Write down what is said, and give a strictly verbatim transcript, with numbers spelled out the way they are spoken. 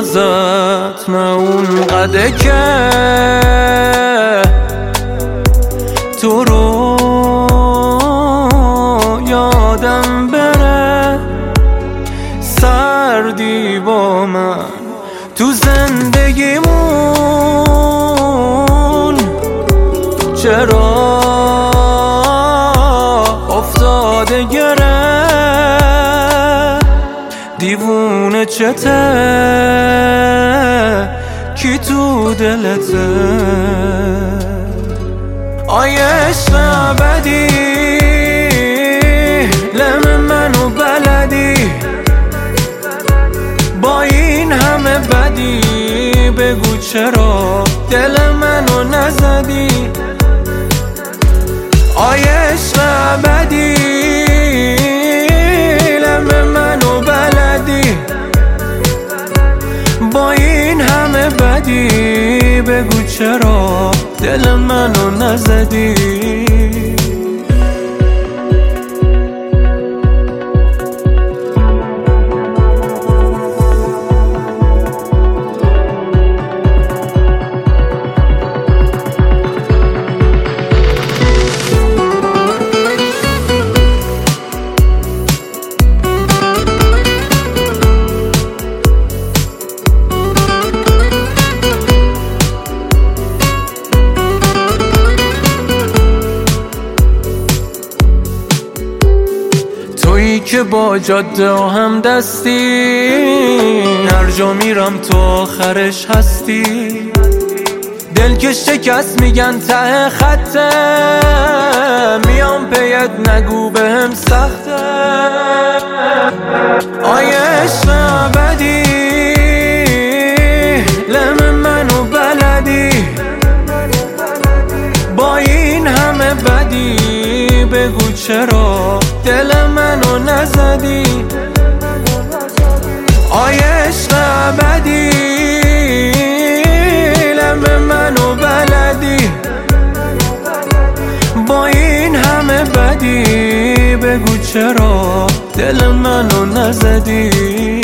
ازت، نه اون قده که تو رو یادم بره. سردی با من تو زندگیمون چرا افتاده گره؟ دیوونه چته کی تو دلته؟ آیه عشق ابدی لم منو بلدی، با این همه بدی بگو چرا دل منو نزدی؟ آیه عشق ابدی لم منو بلدی، با این همه بدی بگو چرا دل منو نزدی؟ تویی که با جاده و هم دستی، هر جا میرم تو آخرش هستی. دل که شکست میگن ته خطه، میام پیت نگو بهم سخته. آیه عشق ابدی لم منو بلدی، با این همه بدی بگو چرا دل منو نزدی؟ آیه عشق ابدی لم منو بلدی، با این همه بدی بگو چرا دل منو نزدی؟